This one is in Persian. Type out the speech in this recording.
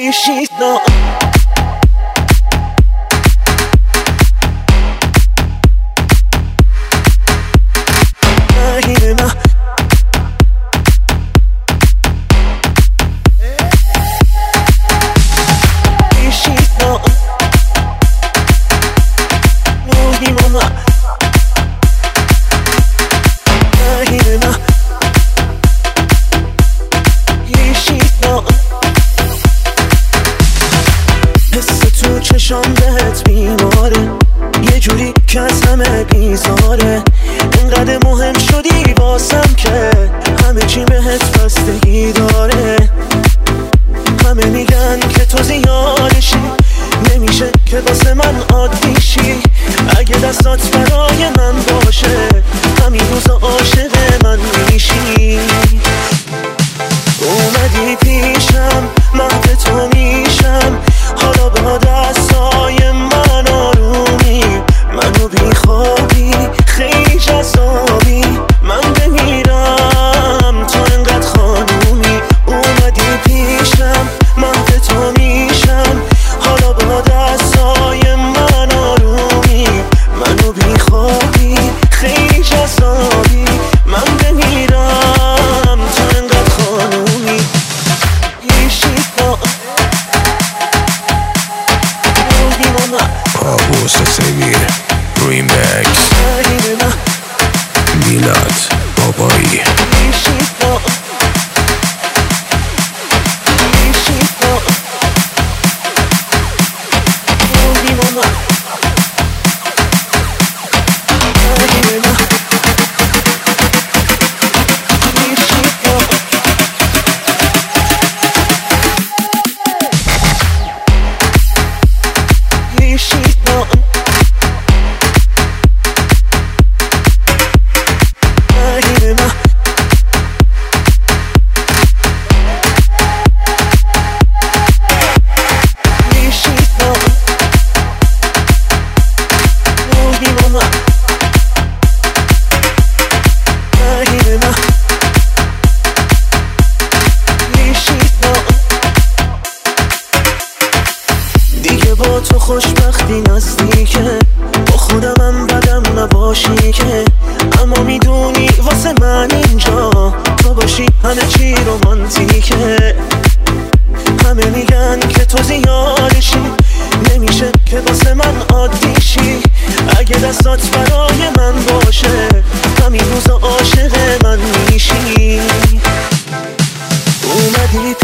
She's not چشام بهت بیماره یه جوری که از همه بیزاره اینقدر مهم شدی واسم که همه چی بهت بستگی داره همه میگن که تو زیادشی نمیشه که واسه من عادیشی اگه دستات برای من باشه همین روزا عاشق من میشی اومدی پیشم مهد تو میشم حالا با دستای من آرومی منو بیخوابی خیلی جذابی من بمیرم تو انقدر خانومی اومدی پیشم مهد تو میشم حالا با دستای من آرومی منو بیخوابی خیلی جذابی من بمیرم تو انقدر خانومی Pavos Sevir Remix Milad Babai با تو خوشبختی نزدیکه با خودمم بدم نباشی که اما میدونی واسه من اینجا تو باشی همه چی رومانتیکه همه میگن که تو زیادشی نمیشه که واسه من عادیشی اگه دستات برای من باشه همین روزا عاشق من میشی اومدی